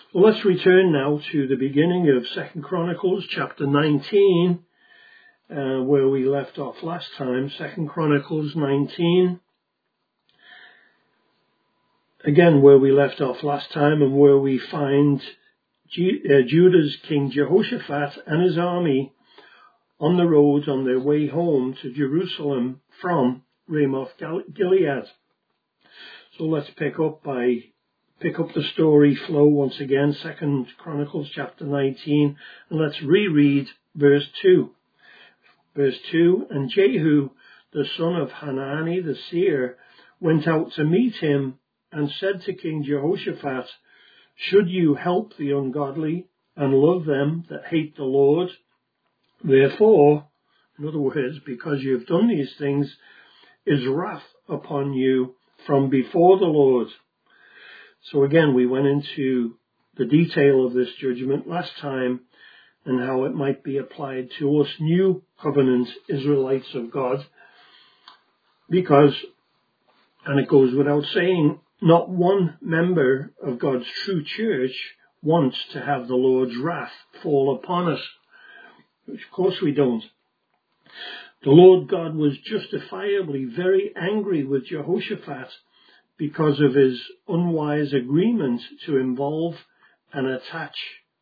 Well, let's return now to the beginning of 2 Chronicles chapter 19, where we left off last time. 2 Chronicles 19. Again, where we left off last time, and where we find Judah's King Jehoshaphat and his army on the road on their way home to Jerusalem from Ramoth Gilead. So let's pick up the story flow once again, 2 Chronicles chapter 19, and let's reread verse 2. Verse 2, and Jehu, the son of Hanani the seer, went out to meet him and said to King Jehoshaphat, should you help the ungodly and love them that hate the Lord? Therefore, in other words, because you have done these things, is wrath upon you from before the Lord. So again, we went into the detail of this judgment last time and how it might be applied to us new covenant Israelites of God, because, and it goes without saying, not one member of God's true church wants to have the Lord's wrath fall upon us, which of course we don't. The Lord God was justifiably very angry with Jehoshaphat because of his unwise agreement to involve and attach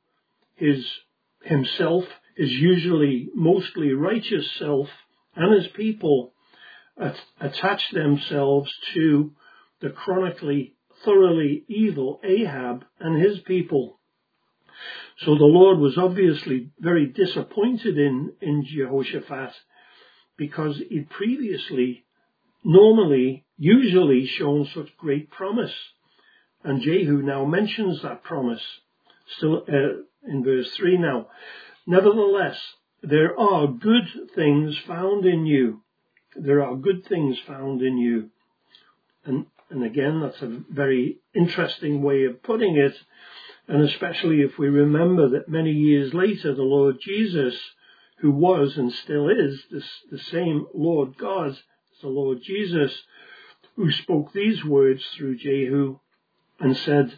himself, his usually mostly righteous self, and his people attach themselves to the chronically thoroughly evil Ahab and his people. So the Lord was obviously very disappointed in Jehoshaphat, because he'd previously usually shown such great promise. And Jehu now mentions that promise, still in verse 3 now. Nevertheless, there are good things found in you. There are good things found in you. And again, that's a very interesting way of putting it. And especially if we remember that many years later, the Lord Jesus, who was and still is the same Lord God as the Lord Jesus, who spoke these words through Jehu and said,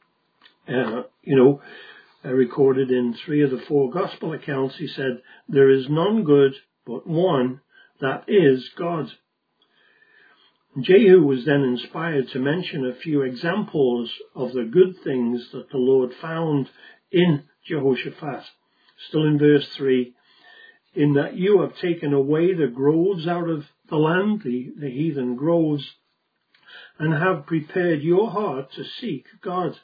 recorded in 3 of the 4 gospel accounts, he said, there is none good but one, that is God. Jehu was then inspired to mention a few examples of the good things that the Lord found in Jehoshaphat. Still in verse 3, in that you have taken away the groves out of the land, the heathen groves, and have prepared your heart to seek God.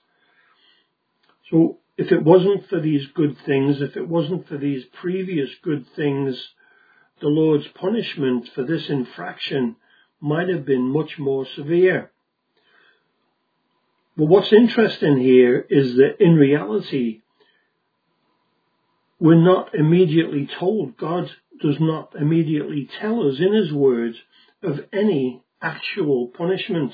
So if it wasn't for these good things, if it wasn't for these previous good things, the Lord's punishment for this infraction might have been much more severe. But what's interesting here is that in reality, we're not immediately told, God does not immediately tell us in his word of any actual punishments.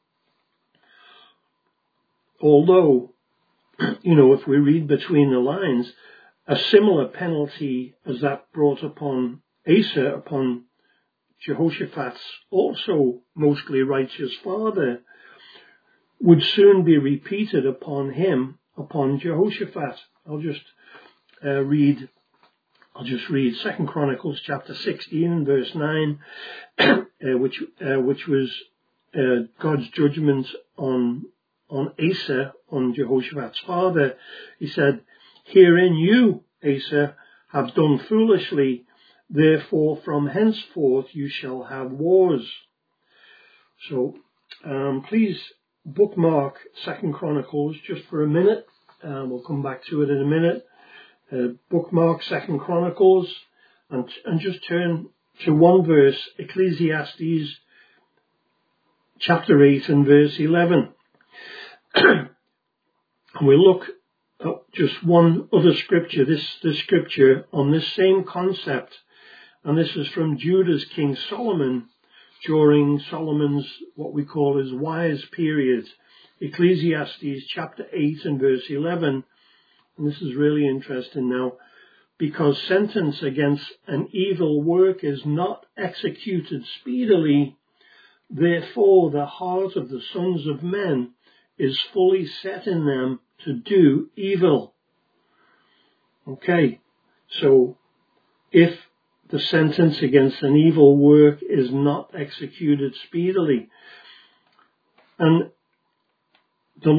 Although, if we read between the lines, a similar penalty as that brought upon Asa, upon Jehoshaphat's also mostly righteous father, would soon be repeated upon him, upon Jehoshaphat. I'll just read 2 Chronicles chapter 16 verse 9, which was God's judgment on Asa, on Jehoshaphat's father. He said, herein you, Asa, have done foolishly, therefore from henceforth you shall have wars. So please bookmark 2 Chronicles just for a minute. We'll come back to it in a minute. Bookmark 2 Chronicles and just turn to one verse, Ecclesiastes chapter 8 and verse 11. And we'll look at just one other scripture, this scripture on this same concept. And this is from Judah's King Solomon during Solomon's, what we call his wise period. Ecclesiastes chapter 8 and verse 11. And this is really interesting now. Because sentence against an evil work is not executed speedily, therefore the heart of the sons of men is fully set in them to do evil. Okay, so if the sentence against an evil work is not executed speedily, and the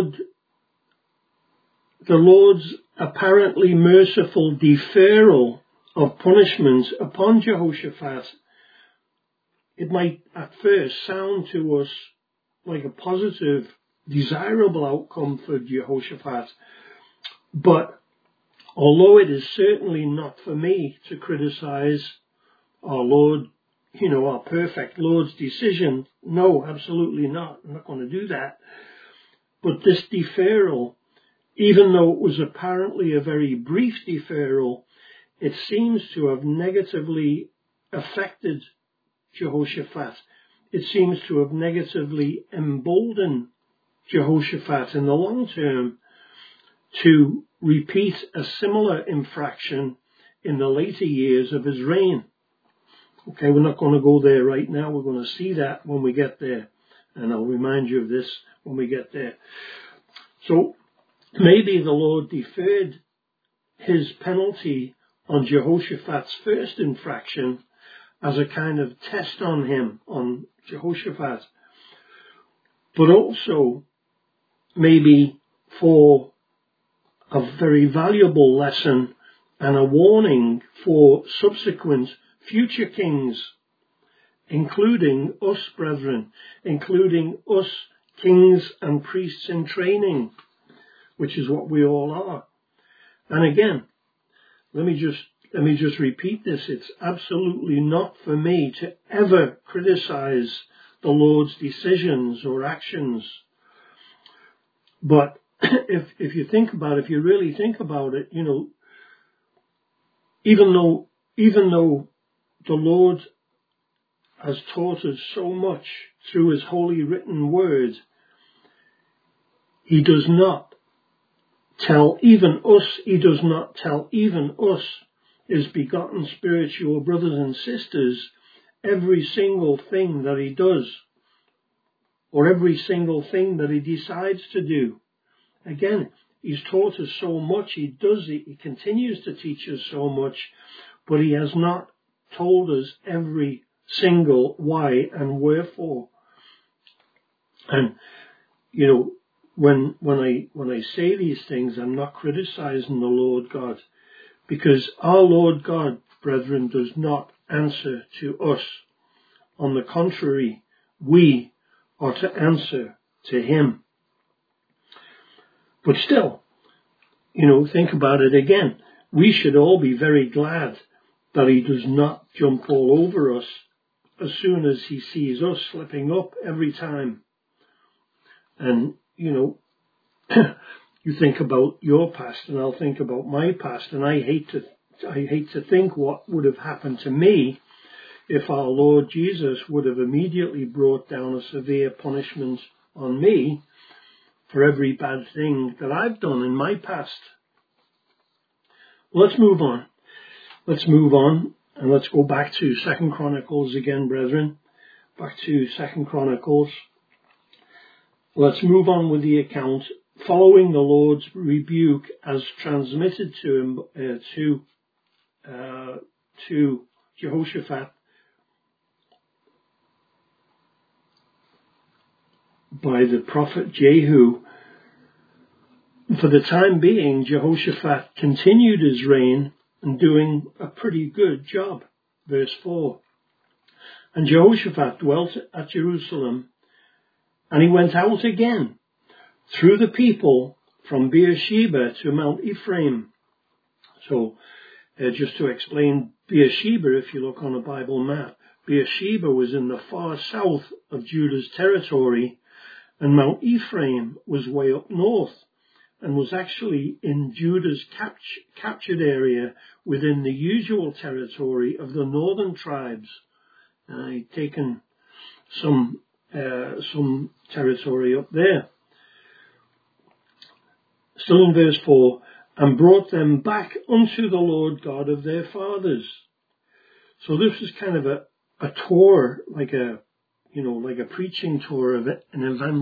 Lord's apparently merciful deferral of punishments upon Jehoshaphat, it might at first sound to us like a positive, desirable outcome for Jehoshaphat. But although it is certainly not for me to criticize our Lord, our perfect Lord's decision, no, absolutely not. I'm not going to do that. But this deferral, even though it was apparently a very brief deferral, it seems to have negatively affected Jehoshaphat. It seems to have negatively emboldened Jehoshaphat in the long term to repeat a similar infraction in the later years of his reign. Okay, we're not going to go there right now. We're going to see that when we get there. And I'll remind you of this when we get there. So maybe the Lord deferred his penalty on Jehoshaphat's first infraction as a kind of test on him, on Jehoshaphat, but also maybe for a very valuable lesson and a warning for subsequent future kings, including us, brethren, including us kings and priests in training, which is what we all are. And again, let me just repeat this. It's absolutely not for me to ever criticize the Lord's decisions or actions. But if you think about it, if you really think about it, even though the Lord has taught us so much through his holy written word, he does not tell even us, his begotten spiritual brothers and sisters, every single thing that he does, or every single thing that he decides to do. Again, he's taught us so much, he continues to teach us so much, but he has not told us every single why and wherefore. And, when I say these things, I'm not criticizing the Lord God, because our Lord God, brethren, does not answer to us. On the contrary, we are to answer to him. But still, think about it again. We should all be very glad that he does not jump all over us as soon as he sees us slipping up every time. And, you think about your past and I'll think about my past, and I hate to think what would have happened to me if our Lord Jesus would have immediately brought down a severe punishment on me for every bad thing that I've done in my past. Let's move on. And let's go back to 2 Chronicles again, brethren. Back to 2 Chronicles. Let's move on with the account following the Lord's rebuke as transmitted to him, to Jehoshaphat by the prophet Jehu. For the time being, Jehoshaphat continued his reign and doing a pretty good job. Verse 4. And Jehoshaphat dwelt at Jerusalem, and he went out again through the people from Beersheba to Mount Ephraim. So, just to explain Beersheba, if you look on a Bible map, Beersheba was in the far south of Judah's territory, and Mount Ephraim was way up north, and was actually in Judah's captured area within the usual territory of the northern tribes. He'd taken some territory up there. Still in verse 4, and brought them back unto the Lord God of their fathers. So this is kind of a tour, like a like a preaching tour of it, an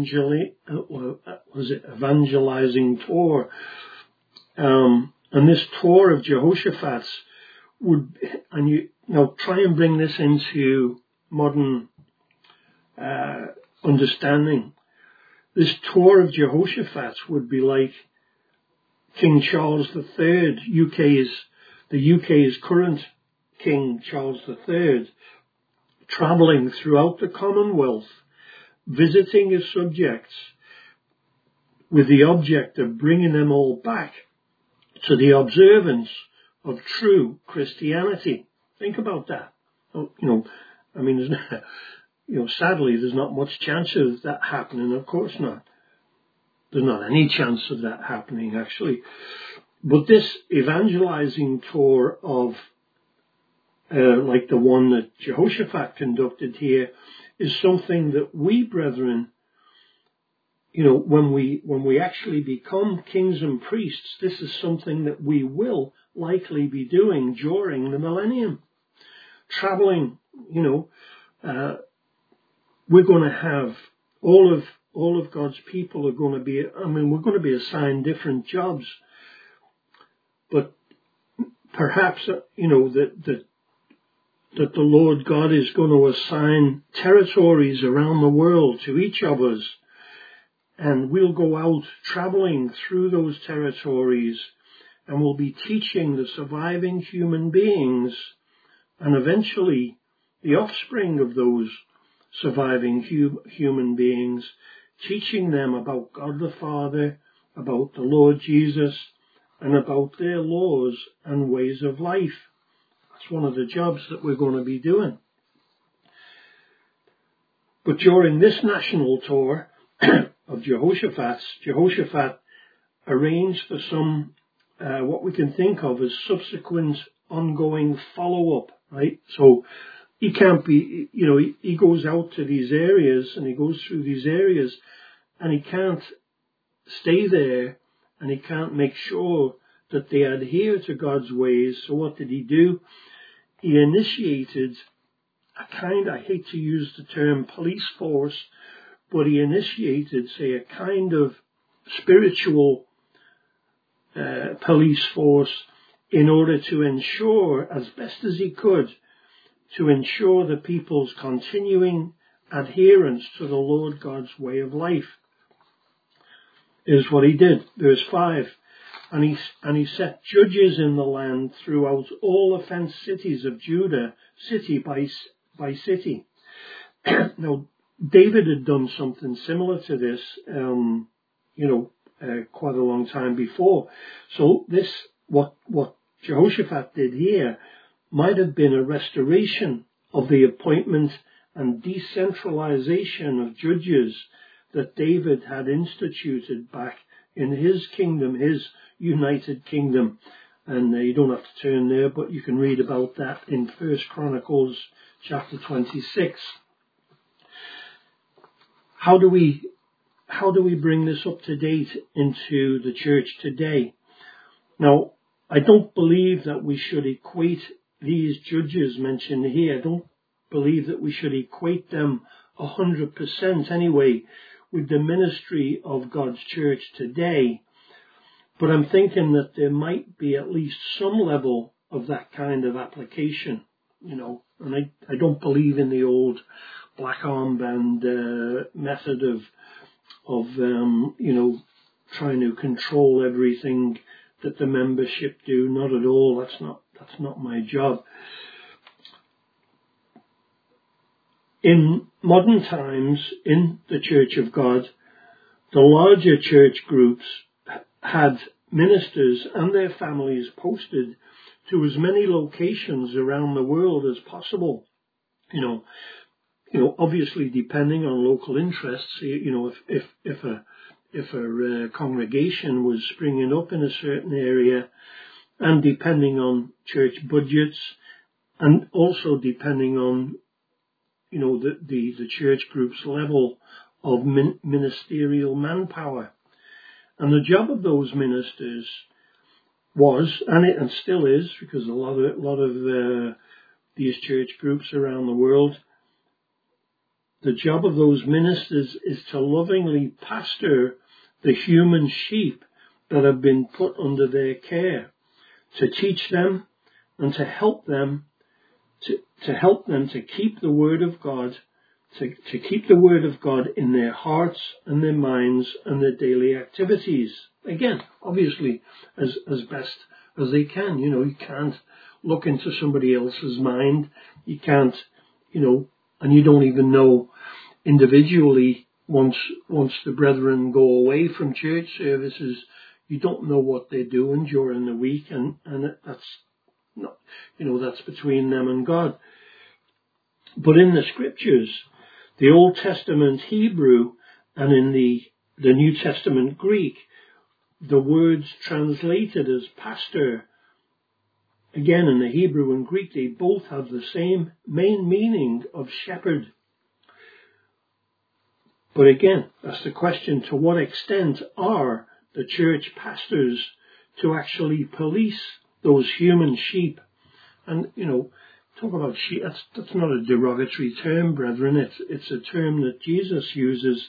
evangelizing tour. And this tour of Jehoshaphat's would, and you now try and bring this into modern understanding. This tour of Jehoshaphat's would be like King Charles III, the UK's current King Charles III, travelling throughout the Commonwealth, visiting his subjects with the object of bringing them all back to the observance of true Christianity. Think about that. Sadly, there's not much chance of that happening. Of course not. There's not any chance of that happening, actually. But this evangelizing tour of, like the one that Jehoshaphat conducted here, is something that we, brethren, when we actually become kings and priests, this is something that we will likely be doing during the millennium. Traveling, we're going to have all of God's people are going to be, we're going to be assigned different jobs, but perhaps, that the Lord God is going to assign territories around the world to each of us, and we'll go out traveling through those territories, and we'll be teaching the surviving human beings, and eventually the offspring of those surviving human beings, teaching them about God the Father, about the Lord Jesus, and about their laws and ways of life. That's one of the jobs that we're going to be doing. But during this national tour of Jehoshaphat arranged for some, what we can think of as subsequent ongoing follow-up, right? So he can't be, he goes out to these areas and he goes through these areas and he can't stay there and he can't make sure that they adhere to God's ways. So what did he do? He initiated I hate to use the term police force, but he initiated, say, a kind of spiritual police force in order to ensure, as best as he could, to ensure the people's continuing adherence to the Lord God's way of life. Is what he did. Verse 5. And he set judges in the land throughout all the fenced cities of Judah, city by city. Now, David had done something similar to this, quite a long time before. So this, what Jehoshaphat did here, might have been a restoration of the appointment and decentralization of judges that David had instituted back in his kingdom, his united kingdom. And you don't have to turn there, but you can read about that in 1 Chronicles chapter 26. How do we bring this up to date into the church today? Now, I don't believe that we should equate these judges mentioned here. I don't believe that we should equate them 100% anyway with the ministry of God's church today. But I'm thinking that there might be at least some level of that kind of application, and I don't believe in the old black armband method of trying to control everything that the membership do. Not at all. That's not my job. In modern times, in the Church of God, the larger church groups had ministers and their families posted to as many locations around the world as possible. Obviously depending on local interests. If a congregation was springing up in a certain area, and depending on church budgets, and also depending on the church group's level of ministerial manpower. And the job of those ministers was, and still is, because a lot of these church groups around the world, the job of those ministers is to lovingly pastor the human sheep that have been put under their care, to teach them and to help them to keep the word of God, to keep the word of God in their hearts and their minds and their daily activities. Again, obviously, as best as they can. You can't look into somebody else's mind. You can't, and you don't even know individually once the brethren go away from church services, you don't know what they're doing during the week, and that's not, that's between them and God. But in the scriptures, the Old Testament Hebrew and in the New Testament Greek, the words translated as pastor, again in the Hebrew and Greek, they both have the same main meaning of shepherd. But again, that's the question: to what extent are the church pastors to actually police those human sheep? And, talk about sheep, that's not a derogatory term, brethren. It's a term that Jesus uses.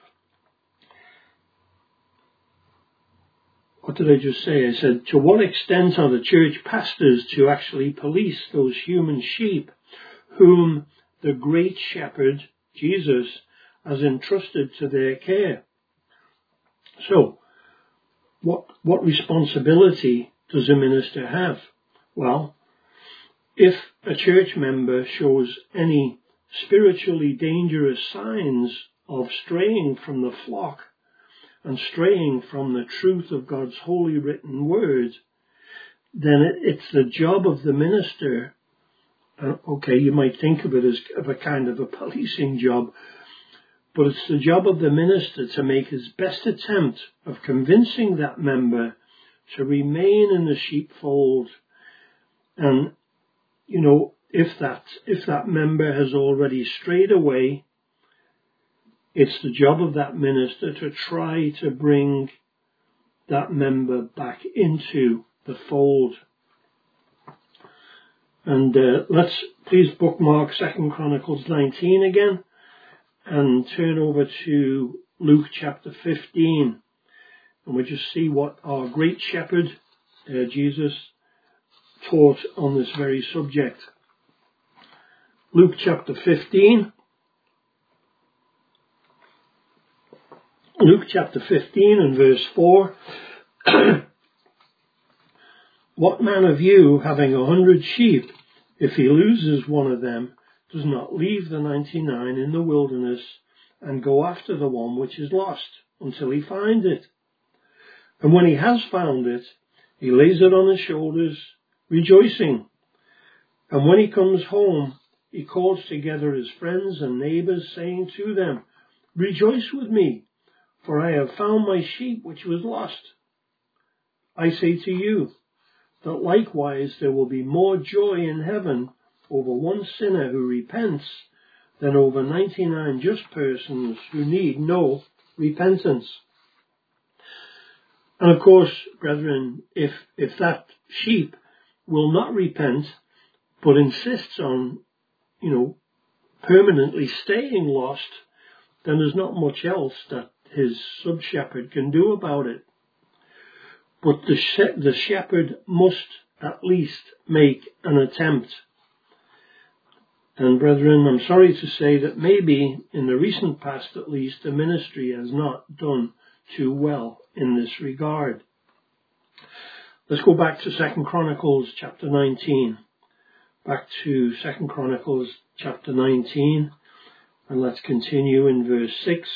What did I just say? I said, to what extent are the church pastors to actually police those human sheep whom the great shepherd, Jesus, has entrusted to their care? So, what responsibility does a minister have? Well, if a church member shows any spiritually dangerous signs of straying from the flock and straying from the truth of God's holy written word, then it's the job of the minister. Okay, you might think of it as of a kind of a policing job, but it's the job of the minister to make his best attempt of convincing that member to remain in the sheepfold. And, if that member has already strayed away, it's the job of that minister to try to bring that member back into the fold. And let's please bookmark 2 Chronicles 19 again and turn over to Luke chapter 15. And we'll just see what our great shepherd, Jesus, taught on this very subject. Luke chapter 15. Luke chapter 15 and verse 4. What man of you, having 100 sheep, if he loses one of them, does not leave the 99 in the wilderness and go after the one which is lost until he find it? And when he has found it, he lays it on his shoulders, rejoicing. And when he comes home, he calls together his friends and neighbors, saying to them, Rejoice with me, for I have found my sheep which was lost. I say to you that likewise there will be more joy in heaven over one sinner who repents than over 99 just persons who need no repentance. And of course, brethren, if that sheep will not repent, but insists on, permanently staying lost, then there's not much else that his sub-shepherd can do about it. But the shepherd must at least make an attempt. And brethren, I'm sorry to say that maybe in the recent past at least, the ministry has not done too well in this regard. Let's go back to 2 Chronicles chapter 19. Back to 2 Chronicles chapter 19, and let's continue in verse 6.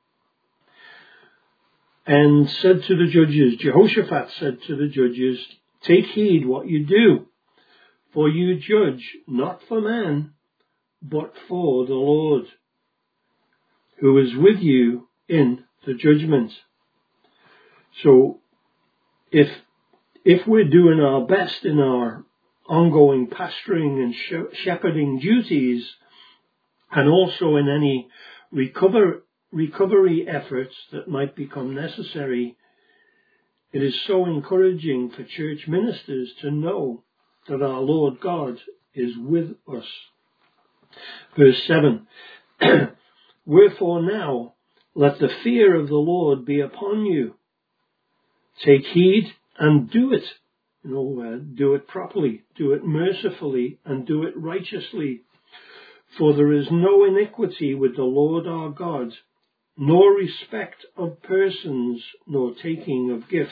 And said to the judges, Jehoshaphat said to the judges, Take heed what you do, for you judge not for man, but for the Lord, who is with you in the judgment. So, if we're doing our best in our ongoing pastoring and shepherding duties, and also in any recovery efforts that might become necessary, it is so encouraging for church ministers to know that our Lord God is with us. Verse 7, Wherefore now, let the fear of the Lord be upon you. Take heed and do it. Do it properly, do it mercifully, and do it righteously. For there is no iniquity with the Lord our God, nor respect of persons, nor taking of gifts.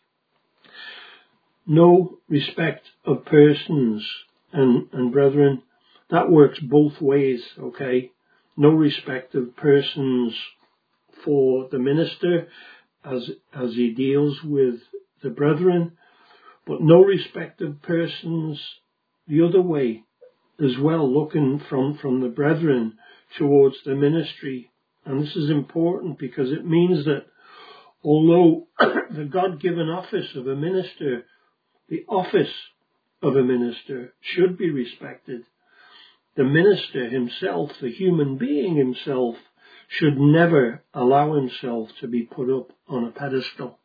No respect of persons. And brethren, that works both ways, okay? No respect of persons for the minister as he deals with the brethren, but no respect of persons the other way as well, looking from the brethren towards the ministry. And this is important because it means that although the God-given office of a minister, the office of a minister should be respected, the minister himself, the human being himself, should never allow himself to be put up on a pedestal.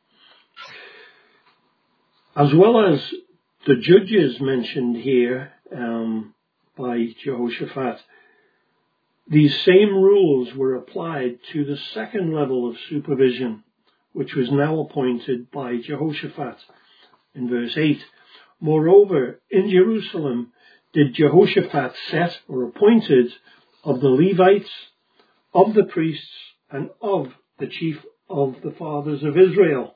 As well as the judges mentioned here by Jehoshaphat, these same rules were applied to the second level of supervision, which was now appointed by Jehoshaphat. In verse 8, moreover, in Jerusalem did Jehoshaphat set or appointed of the Levites, of the priests, and of the chief of the fathers of Israel.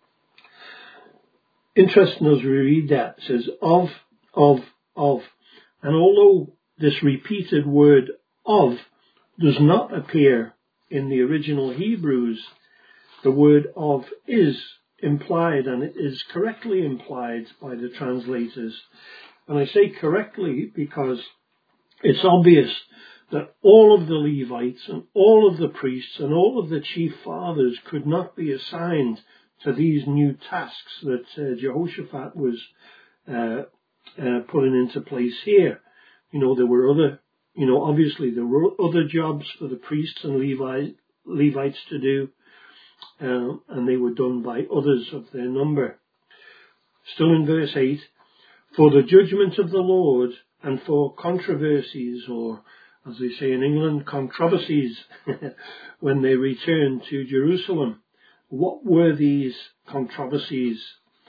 Interesting as we read that, it says of. And although this repeated word of does not appear in the original Hebrews, the word of is implied, and it is correctly implied by the translators. And I say correctly because it's obvious that all of the Levites and all of the priests and all of the chief fathers could not be assigned to these new tasks that Jehoshaphat was putting into place here. There were other, obviously there were other jobs for the priests and Levites to do, and they were done by others of their number. Still in verse 8, for the judgment of the Lord and for controversies, or as they say in England, controversies, when they returned to Jerusalem. What were these controversies?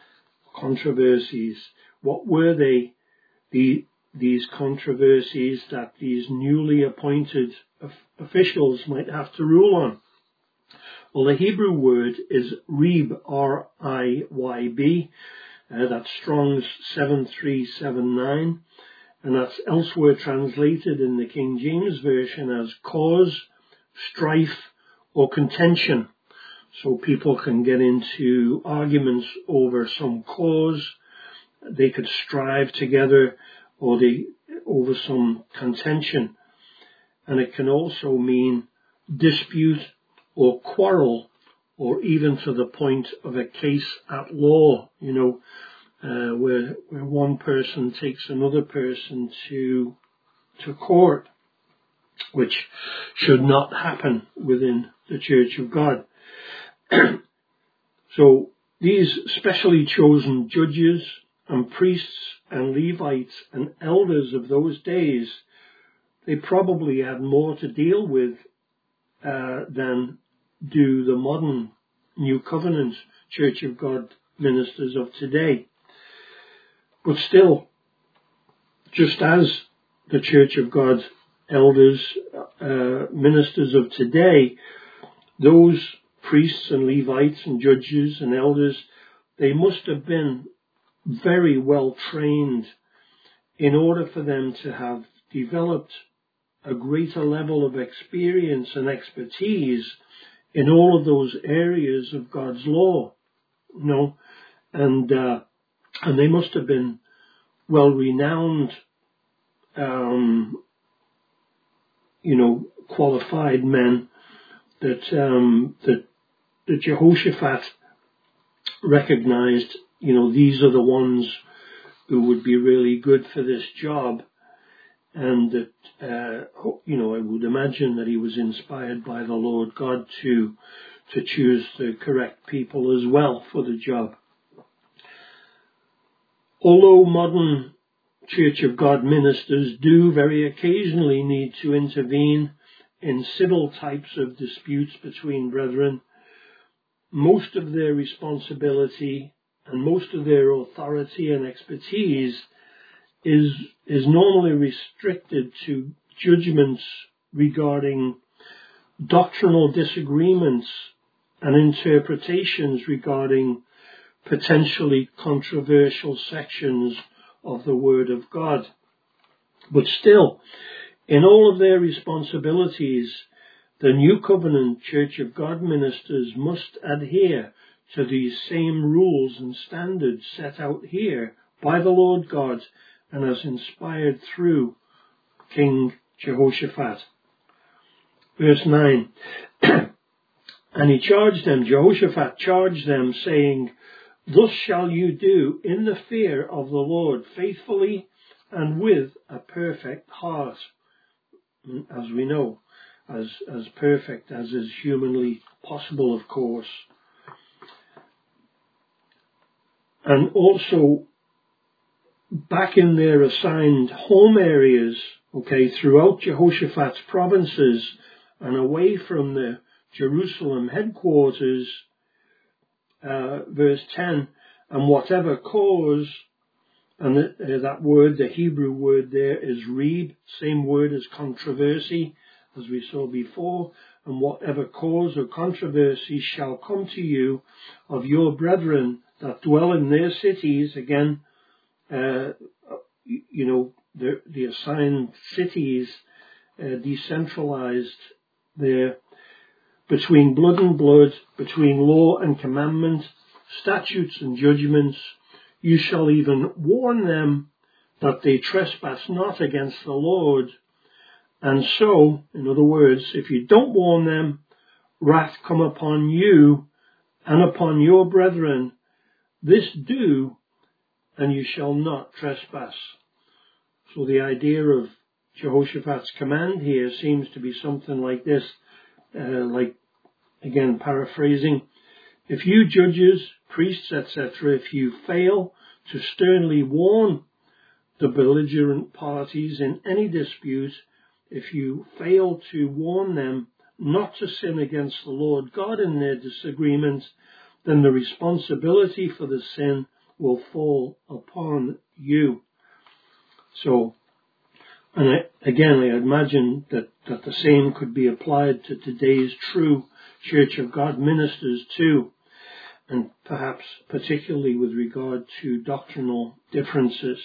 What were they? These controversies that these newly appointed officials might have to rule on. Well, the Hebrew word is rib, R-I-Y-B. That's Strong's 7379. And that's elsewhere translated in the King James Version as cause, strife, or contention. So people can get into arguments over some cause. They could strive together over some contention. And it can also mean dispute or quarrel, or even to the point of a case at law, where one person takes another person to court, which should not happen within the Church of God. So these specially chosen judges and priests and Levites and elders of those days, they probably had more to deal with than do the modern New Covenant Church of God ministers of today. But still, just as the Church of God elders, ministers of today, those priests and Levites and judges and elders, they must have been very well trained in order for them to have developed a greater level of experience and expertise in all of those areas of God's law, and they must have been well-renowned, qualified men that Jehoshaphat recognized. These are the ones who would be really good for this job, and that I would imagine that he was inspired by the Lord God to choose the correct people as well for the job. Although modern Church of God ministers do very occasionally need to intervene in civil types of disputes between brethren, most of their responsibility and most of their authority and expertise is normally restricted to judgments regarding doctrinal disagreements and interpretations regarding potentially controversial sections of the Word of God. But still, in all of their responsibilities, the New Covenant Church of God ministers must adhere to these same rules and standards set out here by the Lord God and as inspired through King Jehoshaphat. Verse 9, and he charged them, Jehoshaphat charged them, saying, thus shall you do in the fear of the Lord, faithfully and with a perfect heart. As we know, as perfect as is humanly possible, of course. And also, back in their assigned home areas, throughout Jehoshaphat's provinces and away from the Jerusalem headquarters, verse 10, and whatever cause, and that word, the Hebrew word there is reeb, same word as controversy, as we saw before, and whatever cause or controversy shall come to you of your brethren that dwell in their cities, again, the assigned cities, decentralized there, between blood and blood, between law and commandment, statutes and judgments, you shall even warn them that they trespass not against the Lord. And so, in other words, if you don't warn them, wrath come upon you and upon your brethren. This do, and you shall not trespass. So the idea of Jehoshaphat's command here seems to be something like this, again paraphrasing, if you judges, priests, etc., if you fail to sternly warn the belligerent parties in any dispute, if you fail to warn them not to sin against the Lord God in their disagreements, then the responsibility for the sin will fall upon you. So, and I imagine that the same could be applied to today's true Church of God ministers too, and perhaps particularly with regard to doctrinal differences.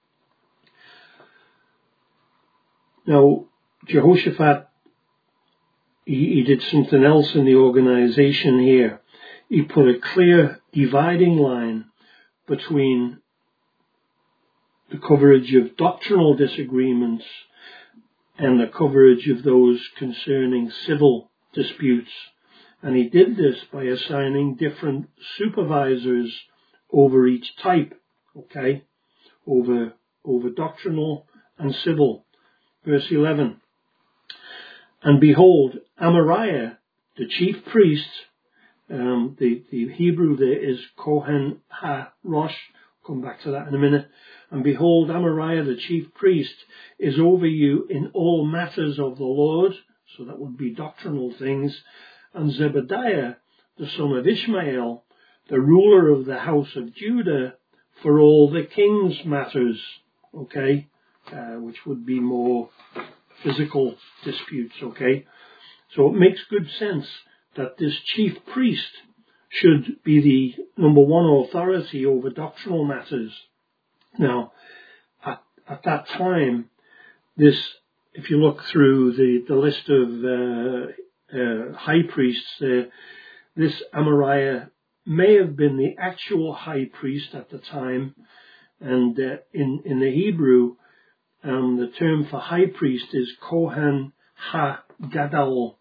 Now, Jehoshaphat, he did something else in the organization here. He put a clear dividing line between the coverage of doctrinal disagreements and the coverage of those concerning civil disputes. And he did this by assigning different supervisors over each type, over doctrinal and civil. Verse 11, and behold, Amariah, the chief priest, the Hebrew there is Kohen HaRosh, come back to that in a minute, and behold, Amariah, the chief priest, is over you in all matters of the Lord, so that would be doctrinal things, and Zebediah, the son of Ishmael, the ruler of the house of Judah, for all the king's matters, which would be more physical disputes, So it makes good sense that this chief priest should be the number one authority over doctrinal matters. Now, at that time, this, if you look through the list of high priests there, this Amariah may have been the actual high priest at the time, and in the Hebrew, the term for high priest is Kohen HaGadol,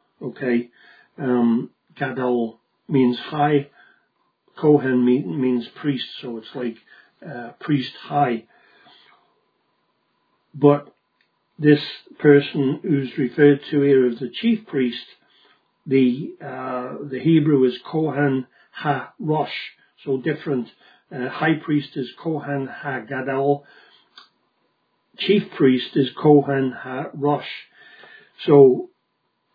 Gadol means high, Kohen means priest, so it's like priest high. But this person who's referred to here as the chief priest, the Hebrew is Kohen HaRosh, so different. High priest is Kohen HaGadol, chief priest is Kohen HaRosh. So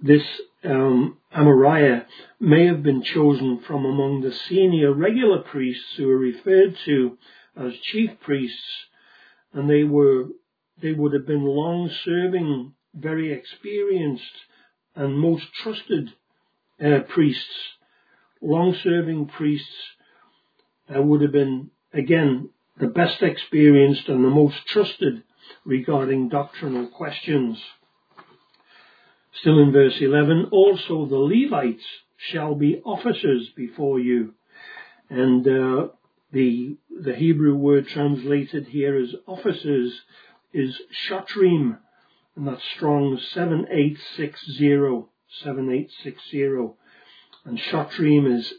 this Amariah may have been chosen from among the senior regular priests who are referred to as chief priests, and they would have been long-serving, very experienced, and most trusted priests. Long-serving priests would have been, again, the best experienced and the most trusted regarding doctrinal questions. Still in verse 11, also the Levites shall be officers before you. And the Hebrew word translated here as officers is shatrim, and that's Strong's 7860, 7860. And shatrim is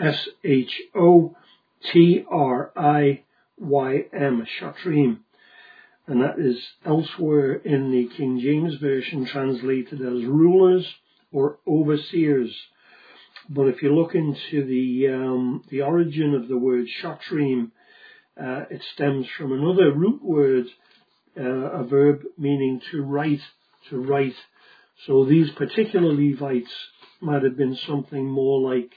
S-H-O-T-R-I-Y-M, shatrim. And that is elsewhere in the King James Version translated as rulers or overseers. But if you look into the origin of the word shatrim, it stems from another root word, a verb meaning to write, to write. So these particular Levites might have been something more like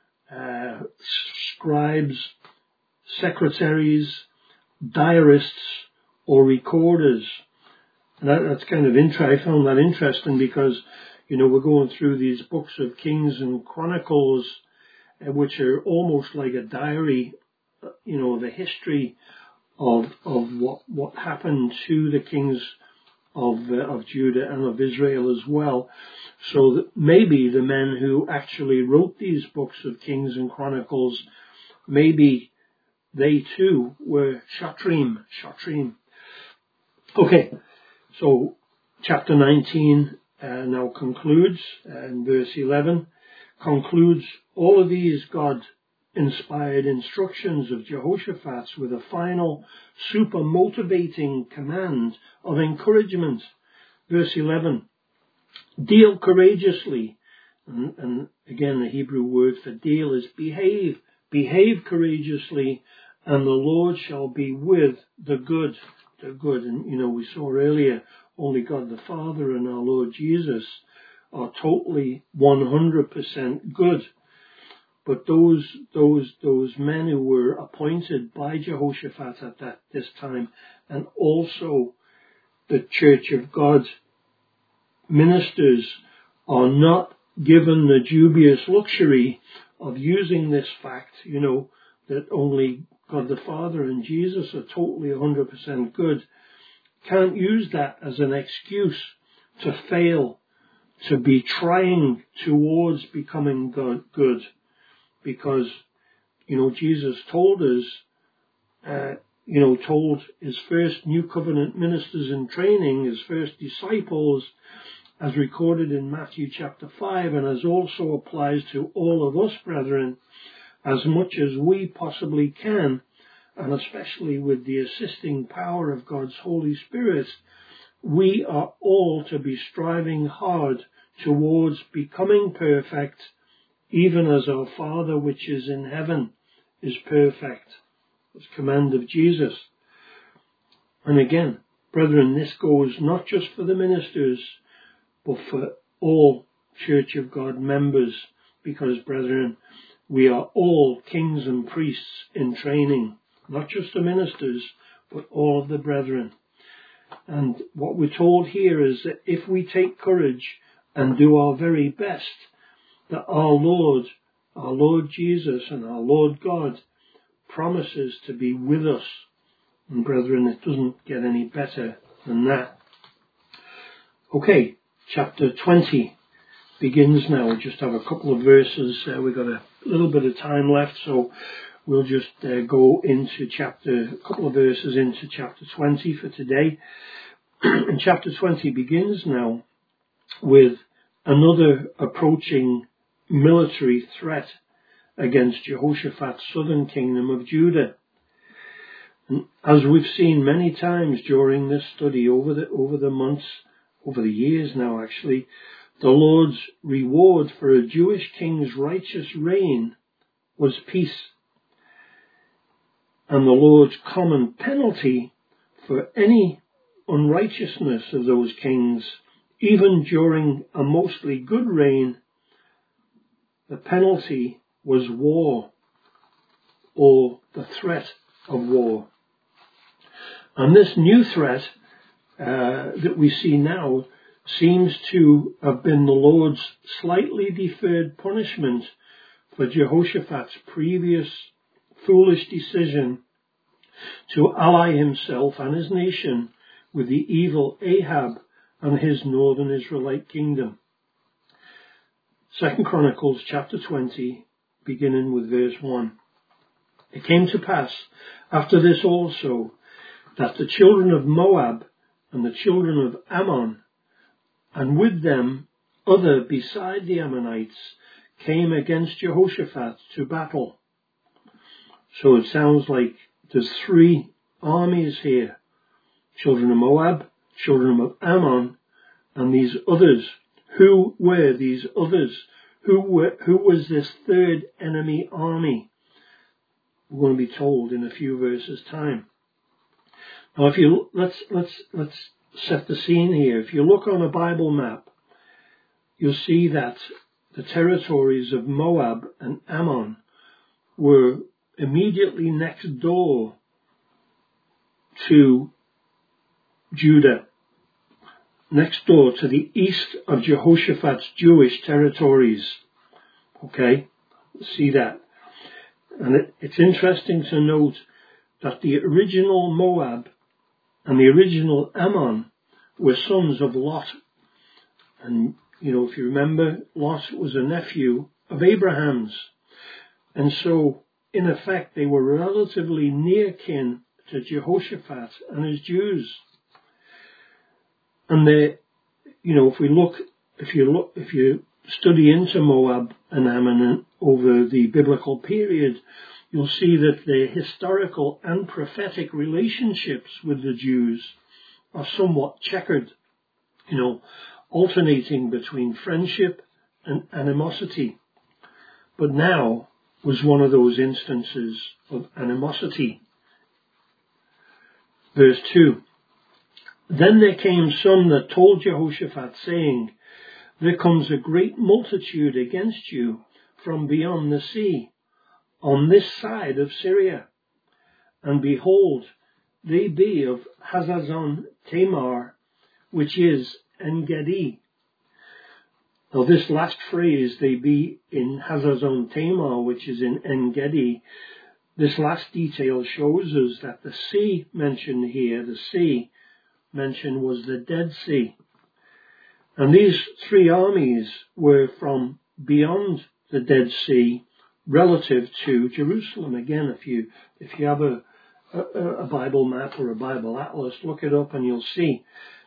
scribes, secretaries, diarists, or recorders. And that's kind of I found that interesting because, we're going through these books of Kings and Chronicles, which are almost like a diary, the history of what happened to the kings of Judah and of Israel as well. So that maybe the men who actually wrote these books of Kings and Chronicles, maybe they too were shatrim. Okay, so chapter 19 now concludes, and verse 11 concludes all of these God-inspired instructions of Jehoshaphat's with a final super motivating command of encouragement. Verse 11, deal courageously, and again the Hebrew word for deal is behave courageously, and the Lord shall be with the good. And we saw earlier, only God the Father and our Lord Jesus are totally 100% good. But those men who were appointed by Jehoshaphat at this time, and also the Church of God ministers, are not given the dubious luxury of using this fact, that only God the Father and Jesus are totally 100% good. Can't use that as an excuse to fail, to be trying towards becoming good. Because, Jesus told us, told his first New Covenant ministers in training, his first disciples, as recorded in Matthew chapter 5, and as also applies to all of us, brethren, as much as we possibly can, and especially with the assisting power of God's Holy Spirit, we are all to be striving hard towards becoming perfect, even as our Father which is in heaven is perfect. That's command of Jesus. And again, brethren, this goes not just for the ministers, but for all Church of God members, because, brethren, we are all kings and priests in training, not just the ministers, but all of the brethren. And what we're told here is that if we take courage and do our very best, that our Lord Jesus and our Lord God promises to be with us. And brethren, it doesn't get any better than that. Okay, chapter 20 begins now. We just have a couple of verses. We've got a little bit of time left, so we'll just go into a couple of verses into chapter 20 for today. And chapter 20 begins now with another approaching military threat against Jehoshaphat's southern kingdom of Judah. And as we've seen many times during this study over the months, over the years now actually, the Lord's reward for a Jewish king's righteous reign was peace. And the Lord's common penalty for any unrighteousness of those kings even during a mostly good reign, the penalty was war, or the threat of war. And this new threat that we see now seems to have been the Lord's slightly deferred punishment for Jehoshaphat's previous foolish decision to ally himself and his nation with the evil Ahab and his northern Israelite kingdom. 2 Chronicles chapter 20, beginning with verse 1. It came to pass after this also that the children of Moab and the children of Ammon, and with them other beside the Ammonites, came against Jehoshaphat to battle. So it sounds like there's three armies here. Children of Moab, children of Ammon, and these others. Who were these others? Who was this third enemy army? We're going to be told in a few verses' time. Now, let's set the scene here. If you look on a Bible map, you'll see that the territories of Moab and Ammon were immediately next door to Judah, next door to the east of Jehoshaphat's Jewish territories. Okay, see that. And it's interesting to note that the original Moab and the original Ammon were sons of Lot. And, if you remember, Lot was a nephew of Abraham's. And so, in effect, they were relatively near kin to Jehoshaphat and his Jews. And they, if you study into Moab and Ammon over the biblical period, you'll see that their historical and prophetic relationships with the Jews are somewhat checkered, alternating between friendship and animosity. But now was one of those instances of animosity. Verse 2. Then there came some that told Jehoshaphat, saying, There comes a great multitude against you from beyond the sea, on this side of Syria. And behold, they be of Hazazon Tamar, which is En-gedi. Now this last phrase, they be in Hazazon Tamar, which is in En-gedi, this last detail shows us that the sea mentioned here, the sea mentioned was the Dead Sea. And these three armies were from beyond the Dead Sea relative to Jerusalem. Again, if you have a Bible map or a Bible atlas, look it up and you'll see.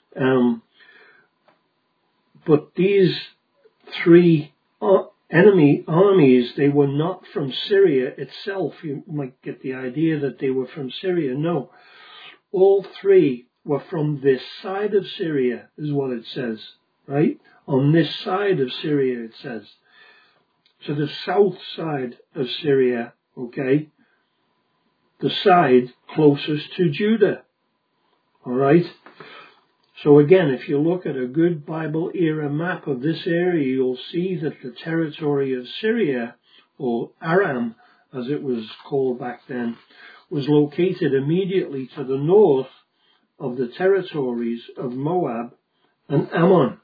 But these three enemy armies, they were not from Syria itself. You might get the idea that they were from Syria. No, all three were from this side of Syria, is what it says, right? On this side of Syria, it says. To the south side of Syria, okay? The side closest to Judah, all right? So again, if you look at a good Bible era map of this area, you'll see that the territory of Syria, or Aram, as it was called back then, was located immediately to the north of the territories of Moab and Ammon.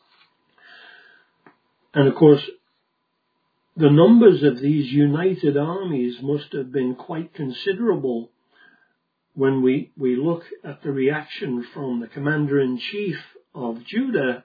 And of course, the numbers of these united armies must have been quite considerable when we look at the reaction from the commander-in-chief of Judah.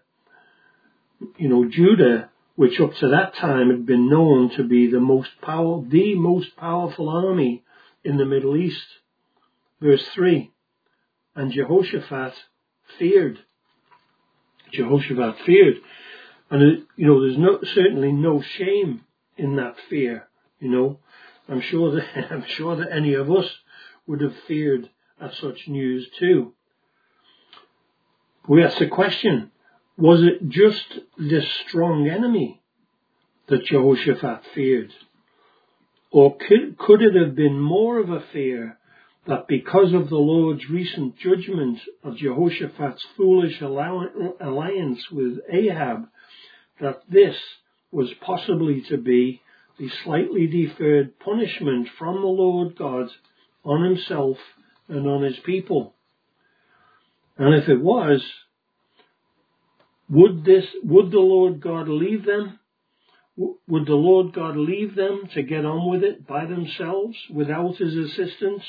Judah, which up to that time had been known to be the most powerful army in the Middle East. Verse 3, and Jehoshaphat feared. Jehoshaphat feared. And, there's certainly no shame in that fear, I'm sure that any of us would have feared at such news too. We ask the question, was it just this strong enemy that Jehoshaphat feared? Or could it have been more of a fear that because of the Lord's recent judgment of Jehoshaphat's foolish alliance with Ahab, that this was possibly to be the slightly deferred punishment from the Lord God on himself and on his people. And if it was, would the Lord God leave them? Would the Lord God leave them to get on with it by themselves without his assistance?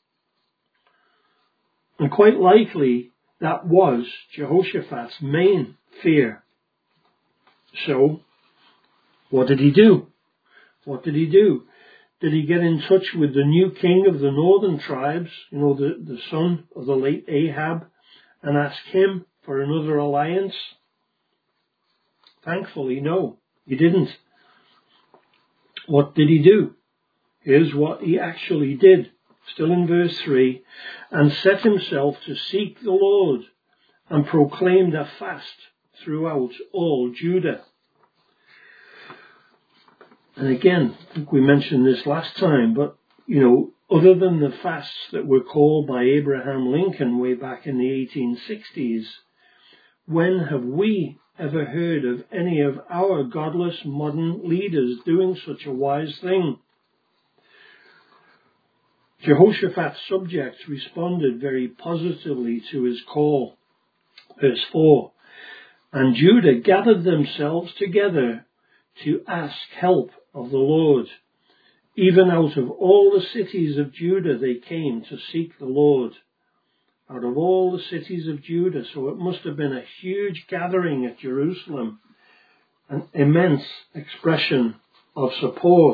And quite likely that was Jehoshaphat's main fear. So, what did he do? What did he do? Did he get in touch with the new king of the northern tribes, the son of the late Ahab, and ask him for another alliance? Thankfully, no, he didn't. What did he do? Here's what he actually did. Still in verse 3, and set himself to seek the Lord and proclaimed a fast throughout all Judah. And again, I think we mentioned this last time, but, other than the fasts that were called by Abraham Lincoln way back in the 1860s, when have we ever heard of any of our godless modern leaders doing such a wise thing? Jehoshaphat's subjects responded very positively to his call. Verse 4, and Judah gathered themselves together to ask help of the Lord. Even out of all the cities of Judah they came to seek the Lord. Out of all the cities of Judah, so it must have been a huge gathering at Jerusalem, an immense expression of support.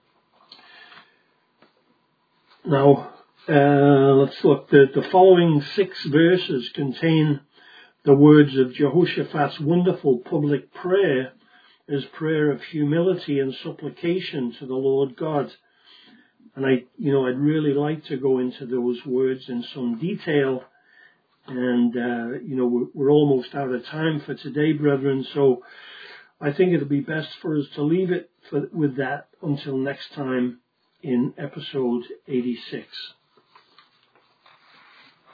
Now, let's look. The following 6 verses contain the words of Jehoshaphat's wonderful public prayer, his prayer of humility and supplication to the Lord God. And I'd really like to go into those words in some detail. And, we're almost out of time for today, brethren. So I think it'll be best for us to leave it with that until next time in episode 86.